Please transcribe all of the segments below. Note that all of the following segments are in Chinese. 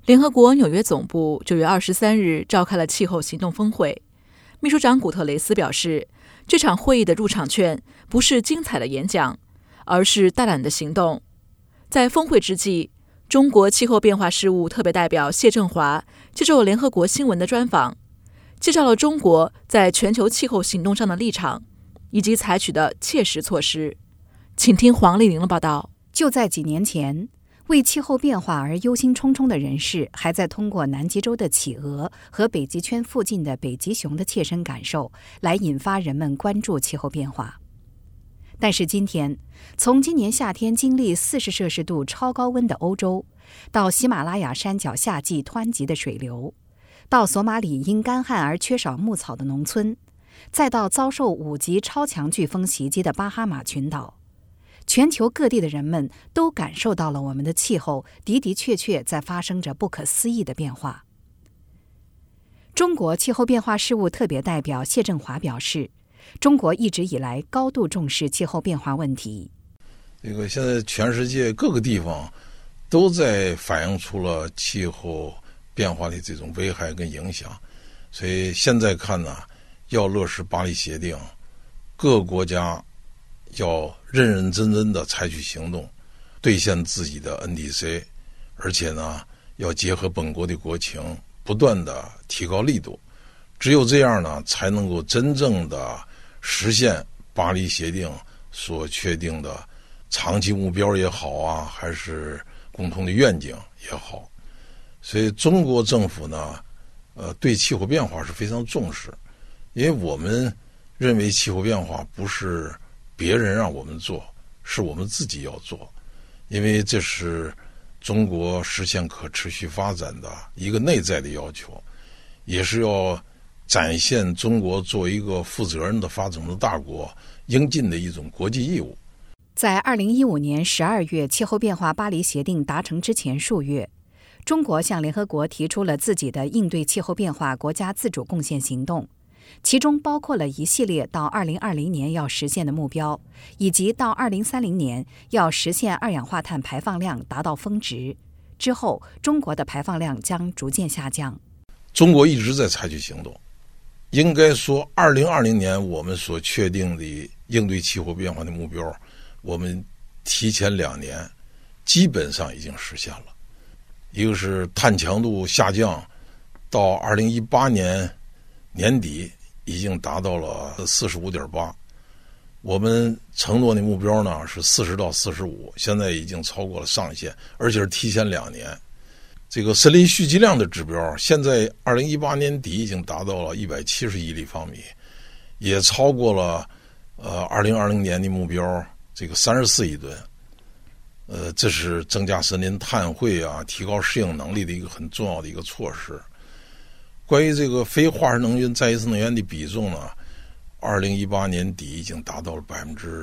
联合国纽约总部9月23日召开了气候行动峰会。秘书长古特雷斯表示，这场会议的入场券不是精彩的演讲，而是大胆的行动。在峰会之际，中国气候变化事务特别代表谢振华接受联合国新闻的专访，介绍了中国在全球气候行动上的立场以及采取的切实措施。请听黄丽玲的报道。 就在几年前，为气候变化而忧心忡忡的人士还在通过南极洲的企鹅和北极圈附近的北极熊的切身感受来引发人们关注气候变化。但是今天，从今年夏天经历40摄氏度超高温的欧洲，到喜马拉雅山脚夏季湍急的水流，到索马里因干旱而缺少牧草的农村，再到遭受5级超强飓风袭击的巴哈马群岛，全球各地的人们都感受到了我们的气候的确在发生着不可思议的变化。中国气候变化事务特别代表谢振华表示，中国一直以来高度重视气候变化问题。 现在全世界各个地方都在反映出了气候变化的这种危害跟影响，所以现在看呢，要落实巴黎协定，各国家要认认真真的采取行动，兑现自己的 NDC， 而且呢，要结合本国的国情，不断的提高力度。只有这样呢，才能够真正的实现巴黎协定所确定的长期目标也好啊，还是共同的愿景也好。所以中国政府呢，对气候变化是非常重视，因为我们认为气候变化不是别人让我们做，是我们自己要做，因为这是中国实现可持续发展的一个内在的要求，也是要展现中国作为一个负责任的发展中大国应尽的一种国际义务。 在2015年12月气候变化巴黎协定达成之前数月，中国向联合国提出了自己的应对气候变化国家自主贡献行动，其中包括了一系列到2020年要实现的目标，以及到2030年要实现二氧化碳排放量达到峰值，之后中国的排放量将逐渐下降。 中国一直在采取行动，应该说2020年我们所确定的应对气候变化的目标，我们提前2年基本上已经实现了。一个是碳强度下降，到2018年年底已经达到了 45.8%， 我们承诺的目标呢是40到45，现在已经超过了上限，而且是提前2年。这个森林蓄积量的指标，现在2018年底已经达到了170亿立方米，也超过了2020年的目标这个34亿吨。这是增加森林碳汇啊，提高适应能力的一个很重要的一个措施。关于这个非化石能源再生能源的比重呢，2018年底已经达到了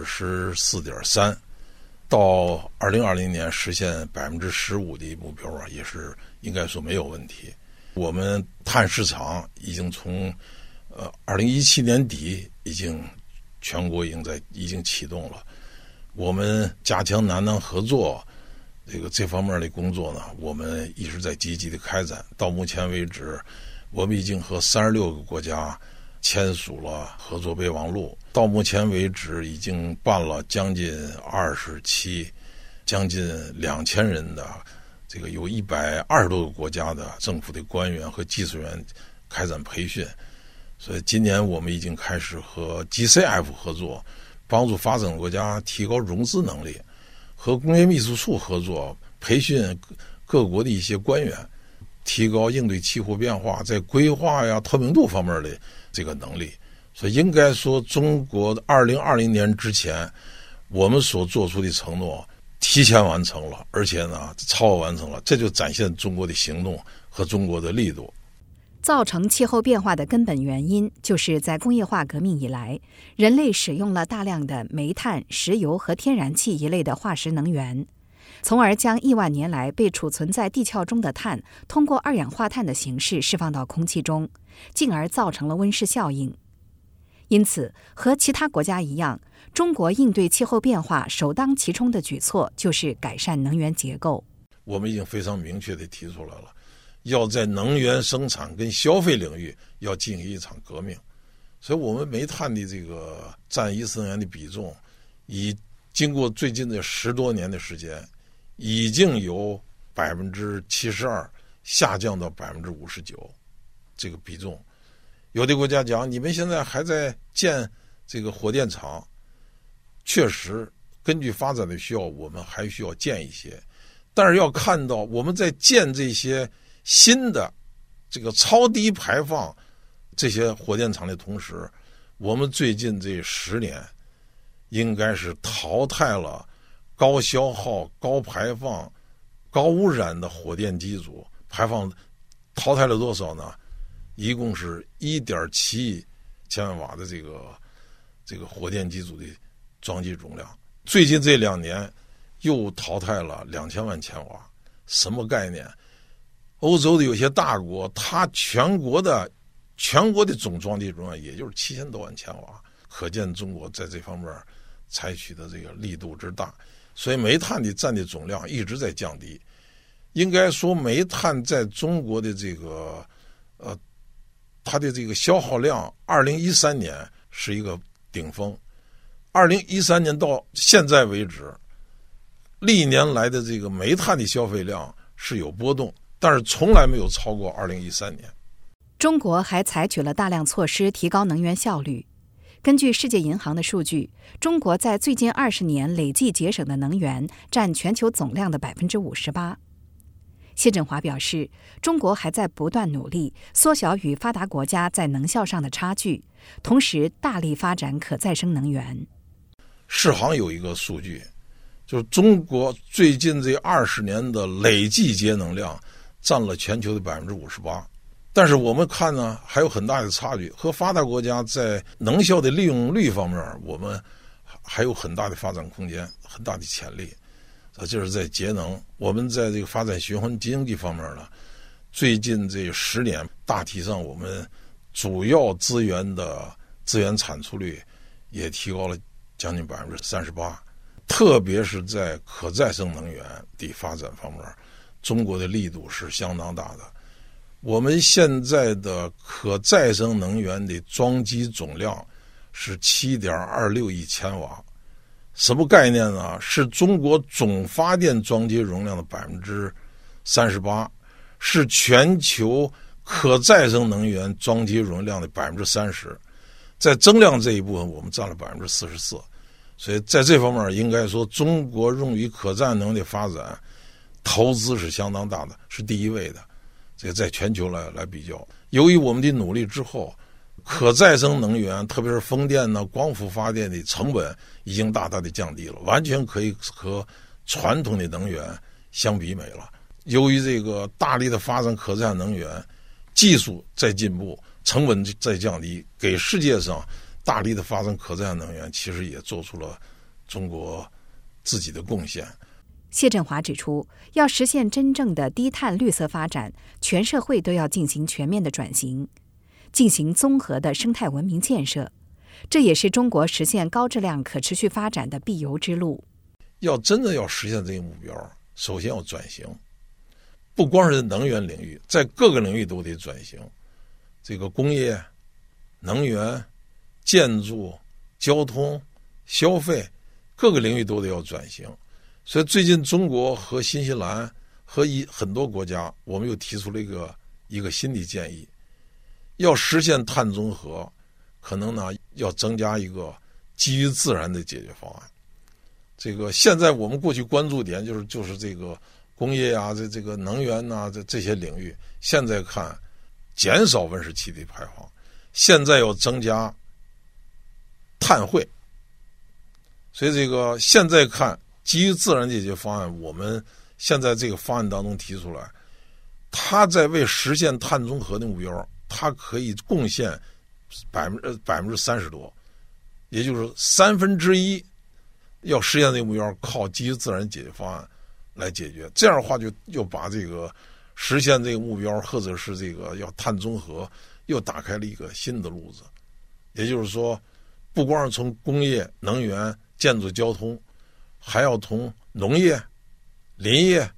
14.3%， 到2020年实现 15% 的目标啊，也是应该说没有问题。我们碳市场已经从2017年底全国已经启动了。我们加强南南合作，这方面的工作呢，我们一直在积极的开展。到目前为止，我们已经和36个国家签署了合作备忘录。到目前为止，已经办了将近20期，将近2000人的有120多个国家的政府的官员和技术员开展培训。所以今年我们已经开始和 GCF 合作，帮助发展国家提高融资能力，和工业秘书处合作，培训各国的一些官员，提高应对气候变化在规划呀、透明度方面的这个能力。所以应该说，中国2020年之前我们所做出的承诺提前完成了，而且呢超额完成了，这就展现中国的行动和中国的力度。 造成气候变化的根本原因，就是在工业化革命以来，人类使用了大量的煤炭、石油和天然气一类的化石能源，从而将亿万年来被储存在地壳中的碳通过二氧化碳的形式释放到空气中，进而造成了温室效应。因此，和其他国家一样，中国应对气候变化首当其冲的举措就是改善能源结构。 我们已经非常明确地提出来了，要在能源生产跟消费领域要进行一场革命。所以我们煤炭的这个占一次能源的比重，经过最近的10多年的时间，已经由72%下降到59%这个比重。有的国家讲，你们现在还在建这个火电厂，确实根据发展的需要，我们还需要建一些，但是要看到我们在建这些新的这个超低排放这些火电厂的同时，我们最近这10年应该是淘汰了高消耗、高排放、高污染的火电机组，排放淘汰了多少呢？一共是1.7亿千万瓦的这个火电机组的装机容量。最近这2年又淘汰了2000万千瓦，什么概念？欧洲的有些大国，它全国的总装机容量也就是7000多万千瓦，可见中国在这方面采取的这个力度之大。所以煤炭的占的总量一直在降低。应该说煤炭在中国的这个它的这个消耗量2013年是一个顶峰，2013年到现在为止，历年来的这个煤炭的消费量是有波动，但是从来没有超过2013年。 中国还采取了大量措施提高能源效率。根据世界银行的数据，中国在最近20年累计节省的能源占全球总量的58%。谢振华表示，中国还在不断努力缩小与发达国家在能效上的差距，同时大力发展可再生能源。 世行有一个数据，就是中国最近这20年的累计节能量占了全球的58%。但是我们看呢，还有很大的差距，和发达国家在能效的利用率方面，我们还有很大的发展空间，很大的潜力。就是在节能，我们在这个发展循环经济方面呢，最近这10年大体上我们主要资源的资源产出率也提高了将近38%，特别是在可再生能源的发展方面，中国的力度是相当大的。我们现在的可再生能源的装机总量是7.26亿千瓦。什么概念呢？是中国总发电装机容量的38%，是全球可再生能源装机容量的30%。在增量这一部分，我们占了44%。所以在这方面，应该说中国用于可再生能源的发展投资是相当大的，是第一位的。这个在全球来比较，由于我们的努力之后，可再生能源，特别是风电呢、光伏发电的成本已经大大的降低了，完全可以和传统的能源相比美了。由于这个大力的发展可再生能源，技术在进步，成本在降低，给世界上大力的发展可再生能源，其实也做出了中国自己的贡献。 谢振华指出，要实现真正的低碳绿色发展，全社会都要进行全面的转型，进行综合的生态文明建设，这也是中国实现高质量可持续发展的必由之路。 要真的要实现这个目标，首先要转型，不光是能源领域，在各个领域都得转型。这个工业、能源、建筑、交通、消费，各个领域都得要转型。所以最近中国和新西兰和很多国家，我们又提出了一个新的建议，要实现碳中和，可能呢要增加一个基于自然的解决方案。这个现在我们过去关注点就是这个工业啊，这个能源啊，这些领域，现在看减少温室气体排放，现在要增加碳汇。所以这个现在看基于自然解决方案，我们现在这个方案当中提出来，它在为实现碳中和的目标，它可以贡献30%多，也就是1/3要实现这个目标，靠基于自然解决方案来解决。这样的话，就又把这个实现这个目标，或者是这个要碳中和，又打开了一个新的路子。也就是说，不光是从工业、能源、建筑、交通，还要从农业、林业、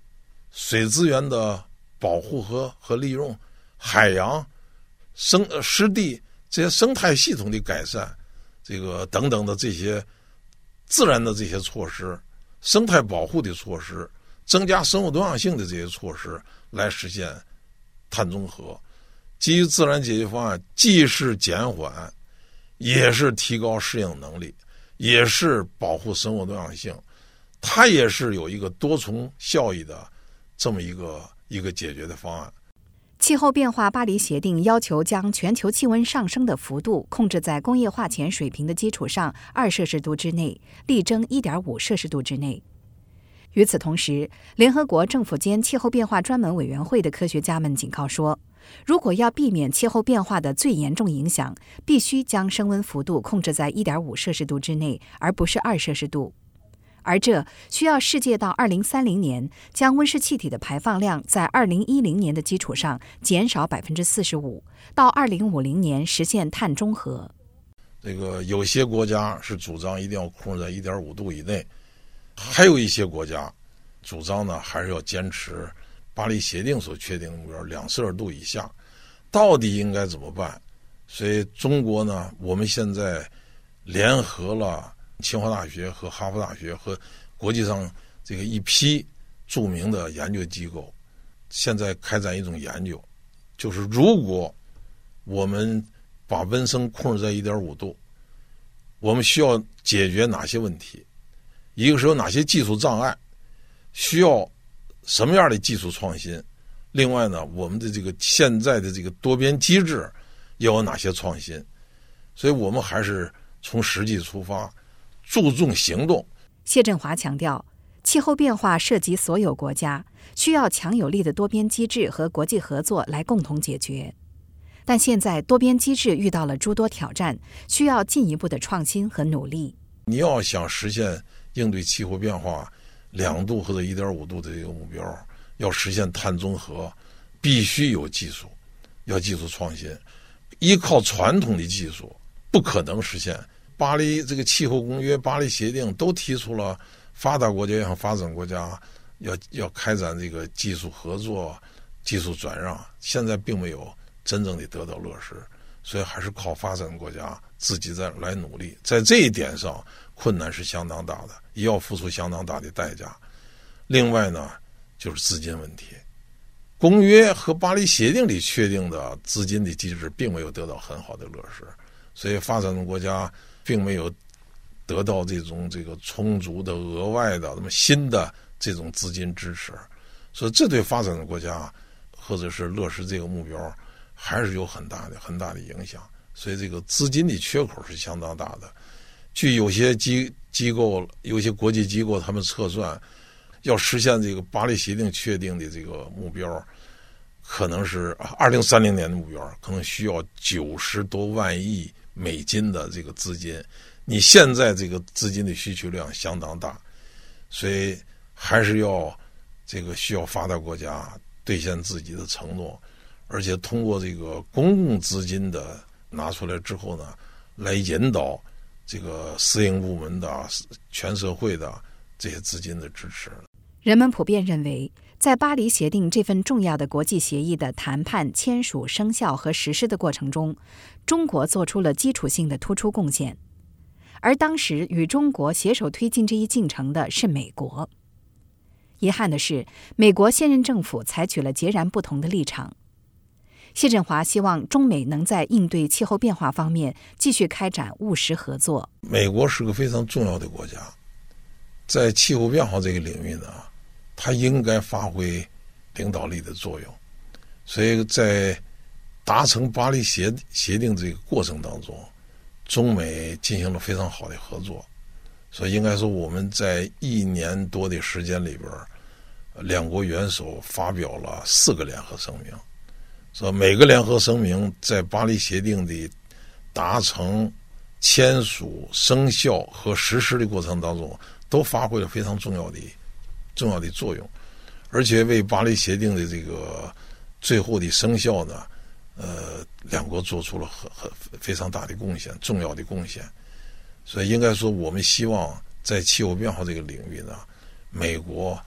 水资源的保护和利用，海洋、湿地这些生态系统的改善，这个等等的这些自然的这些措施，生态保护的措施，增加生物多样性的这些措施，来实现碳中和。基于自然解决方案，既是减缓，也是提高适应能力，也是保护生物多样性，它也是有一个多重效益的这么一个解决的方案。 气候变化巴黎协定要求将全球气温上升的幅度控制在工业化前水平的基础上2摄氏度之内，力争 1.5 摄氏度之内。与此同时，联合国政府间气候变化专门委员会的科学家们警告说，如果要避免气候变化的最严重影响，必须将升温幅度控制在 1.5 摄氏度之内，而不是2摄氏度。而这需要世界到2030年将温室气体的排放量在2010年的基础上减少 45%， 到2050年实现碳中和。 这个有些国家是主张一定要控制在 1.5 度以内，还有一些国家主张呢还是要坚持巴黎协定所确定的目标2摄氏度以下。到底应该怎么办？所以中国呢，我们现在联合了清华大学和哈佛大学和国际上这个一批著名的研究机构，现在开展一种研究，就是如果我们把温升控制在 1.5 度，我们需要解决哪些问题？一个是有哪些技术障碍，需要什么样的技术创新？另外呢，我们的这个现在的这个多边机制要有哪些创新？所以我们还是从实际出发，注重行动。 谢振华强调，气候变化涉及所有国家，需要强有力的多边机制和国际合作来共同解决。但现在多边机制遇到了诸多挑战，需要进一步的创新和努力。 你要想实现应对气候变化2度或者 1.5 度的这个目标，要实现碳中和，必须有技术，要技术创新。依靠传统的技术不可能实现。巴黎这个气候公约、巴黎协定都提出了发达国家和发展国家要开展这个技术合作、技术转让，现在并没有真正的得到落实，所以还是靠发展国家自己再来努力。在这一点上，困难是相当大的，也要付出相当大的代价。另外呢，就是资金问题。公约和巴黎协定里确定的资金的机制并没有得到很好的落实，所以发展中国家并没有得到这个充足的额外的那么新的这种资金支持，所以这对发展中国家或者是落实这个目标还是有很大的影响。所以这个资金的缺口是相当大的。据有些机构、有些国际机构他们测算，要实现这个巴黎协定确定的这个目标，可能是2030年的目标，可能需要90多万亿美金的这个资金。你现在这个资金的需求量相当大，所以还是要需要发达国家兑现自己的承诺，而且通过这个公共资金的拿出来之后呢，来引导这个私营部门的、全社会的这些资金的支持。 人们普遍认为，在巴黎协定这份重要的国际协议的谈判、签署、生效和实施的过程中，中国做出了基础性的突出贡献。而当时与中国携手推进这一进程的是美国。遗憾的是，美国现任政府采取了截然不同的立场。谢振华希望中美能在应对气候变化方面继续开展务实合作。 美国是个非常重要的国家，在气候变化这个领域呢，它应该发挥领导力的作用。所以在达成巴黎协定这个过程当中，中美进行了非常好的合作。所以应该说，我们在1年多的时间里边，两国元首发表了4个联合声明。说每个联合声明在巴黎协定的达成、签署、生效和实施的过程当中，都发挥了非常重要的作用，而且为巴黎协定的这个最后的生效呢，两国做出了非常大的贡献，重要的贡献。所以应该说，我们希望在气候变化这个领域呢，美国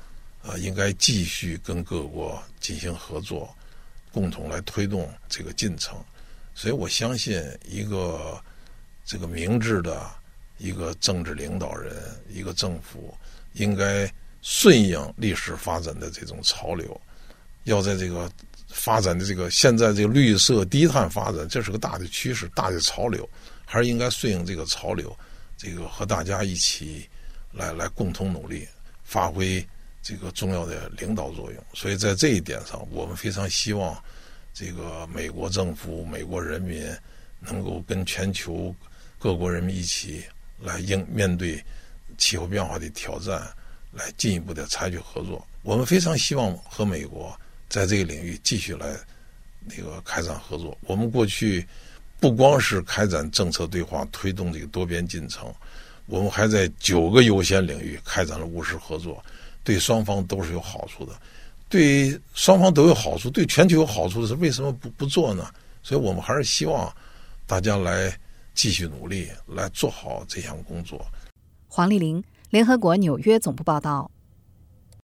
应该继续跟各国进行合作，共同来推动这个进程。所以我相信一个这个明智的一个政治领导人，一个政府应该顺应历史发展的这种潮流，要在这个发展的这个现在这个绿色低碳发展，这是个大的趋势，大的潮流，还是应该顺应这个潮流，这个和大家一起来共同努力，发挥这个重要的领导作用。所以在这一点上，我们非常希望这个美国政府、美国人民能够跟全球各国人民一起来面对气候变化的挑战，来进一步的采取合作。我们非常希望和美国在这个领域继续来开展合作。我们过去不光是开展政策对话，推动这个多边进程，我们还在9个优先领域开展了务实合作，对双方都是有好处的。对双方都有好处，对全球有好处的是为什么不做呢？所以我们还是希望大家来继续努力，来做好这项工作。 黄丽玲，联合国纽约总部报道。